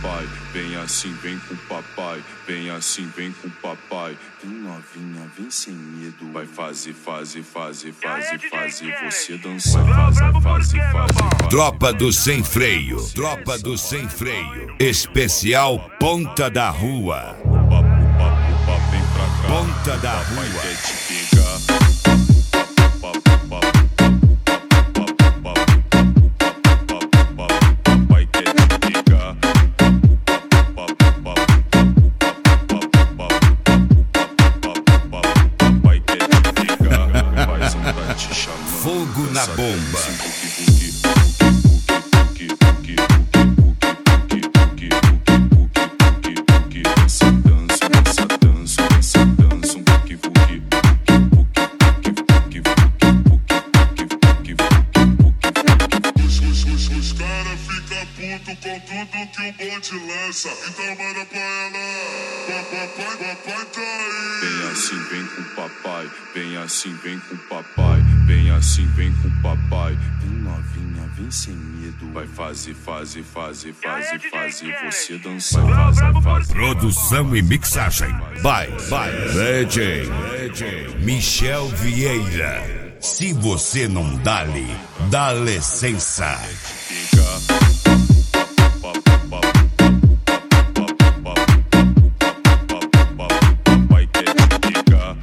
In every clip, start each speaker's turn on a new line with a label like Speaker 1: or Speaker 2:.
Speaker 1: papai, vem assim, vem com papai, vem assim, vem com papai. Vem novinha, vem sem medo, vai fazer você dançar, vai fazer.
Speaker 2: Tropa do Sem Freio, Tropa do Sem Freio, especial Ponta da Rua.
Speaker 1: Vem pra cá,
Speaker 2: Ponta da
Speaker 1: papai
Speaker 2: Rua.
Speaker 1: quer te pegar. Papai quer te pegar. Papai quer te pegar. Paizão tá te chamando.
Speaker 2: Fogo na bomba.
Speaker 3: Os caras ficam putos com tudo que o bonde lança. Então manda pra ela. Papai tá aí.
Speaker 1: Vem assim, vem com papai. Vem assim, vem com papai. Vem assim, vem com papai. Vem novinha, vem sem medo. Vai fazer você dançar. Vai fazer.
Speaker 2: Produção e mixagem by DJ Michel Vieira. Se você não dá-lhe, dá licença.
Speaker 1: Papai quer te pegar.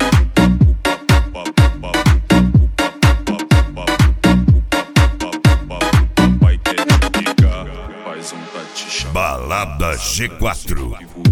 Speaker 1: Papai quer te pegar. Paizão tá te chamando.
Speaker 2: Balada G4.